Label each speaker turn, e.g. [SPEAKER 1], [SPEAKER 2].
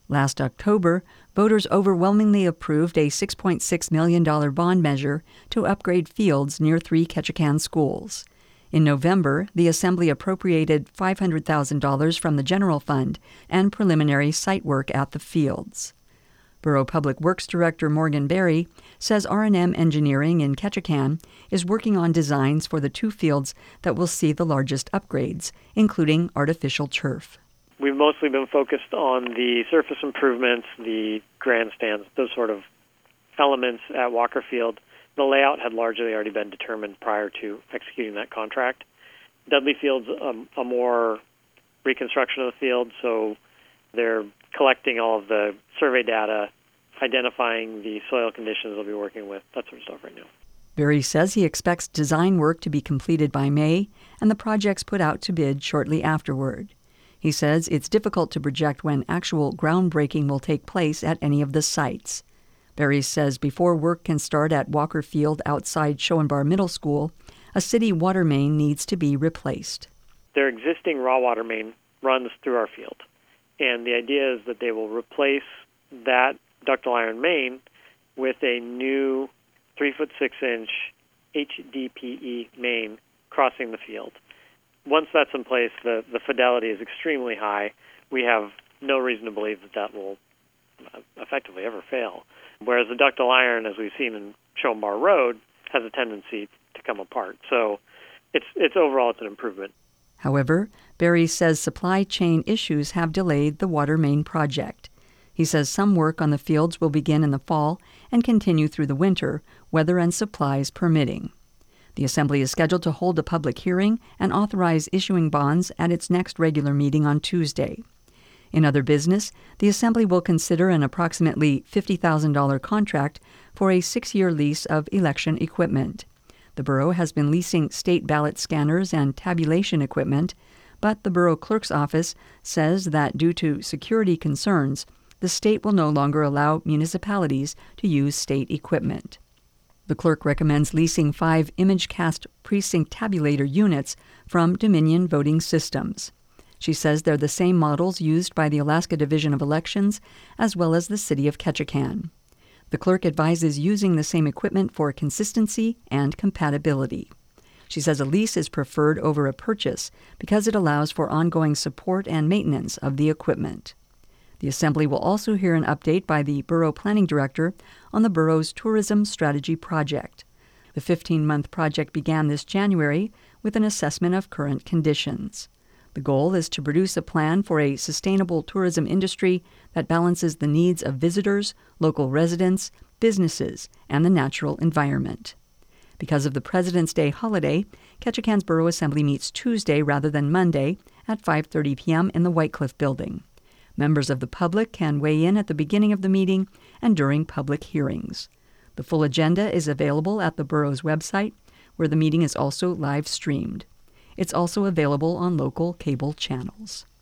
[SPEAKER 1] Last October, voters overwhelmingly approved a $6.6 million bond measure to upgrade fields near 3 Ketchikan schools. In November, the Assembly appropriated $500,000 from the general fund and preliminary site work at the fields. Borough Public Works Director Morgan Berry says R&M Engineering in Ketchikan is working on designs for the 2 fields that will see the largest upgrades, including artificial turf.
[SPEAKER 2] We've mostly been focused on the surface improvements, the grandstands, those sort of elements at Walker Field. The layout had largely already been determined prior to executing that contract. Dudley Field's a more reconstruction of the field, so they're collecting all of the survey data, identifying the soil conditions they'll be working with, that sort of stuff right now.
[SPEAKER 1] Berry says he expects design work to be completed by May and the projects put out to bid shortly afterward. He says it's difficult to project when actual groundbreaking will take place at any of the sites. Berry says before work can start at Walker Field outside Schoenbar Middle School, a city water main needs to be replaced.
[SPEAKER 2] Their existing raw water main runs through our field, and the idea is that they will replace that ductile iron main with a new 3-foot 6-inch HDPE main crossing the field. Once that's in place, the fidelity is extremely high. We have no reason to believe that will effectively ever fail. Whereas the ductile iron, as we've seen in Schoenbar Road, has a tendency to come apart. So it's overall an improvement.
[SPEAKER 1] However, Berry says supply chain issues have delayed the water main project. He says some work on the fields will begin in the fall and continue through the winter, weather and supplies permitting. The Assembly is scheduled to hold a public hearing and authorize issuing bonds at its next regular meeting on Tuesday. In other business, the Assembly will consider an approximately $50,000 contract for a 6-year lease of election equipment. The borough has been leasing state ballot scanners and tabulation equipment, but the borough clerk's office says that due to security concerns, the state will no longer allow municipalities to use state equipment. The clerk recommends leasing 5 ImageCast precinct tabulator units from Dominion Voting Systems. She says they're the same models used by the Alaska Division of Elections as well as the city of Ketchikan. The clerk advises using the same equipment for consistency and compatibility. She says a lease is preferred over a purchase because it allows for ongoing support and maintenance of the equipment. The Assembly will also hear an update by the Borough Planning Director on the borough's Tourism Strategy Project. The 15-month project began this January with an assessment of current conditions. The goal is to produce a plan for a sustainable tourism industry that balances the needs of visitors, local residents, businesses, and the natural environment. Because of the President's Day holiday, Ketchikan's Borough Assembly meets Tuesday rather than Monday at 5:30 p.m. in the Whitecliff Building. Members of the public can weigh in at the beginning of the meeting and during public hearings. The full agenda is available at the borough's website, where the meeting is also live streamed. It's also available on local cable channels.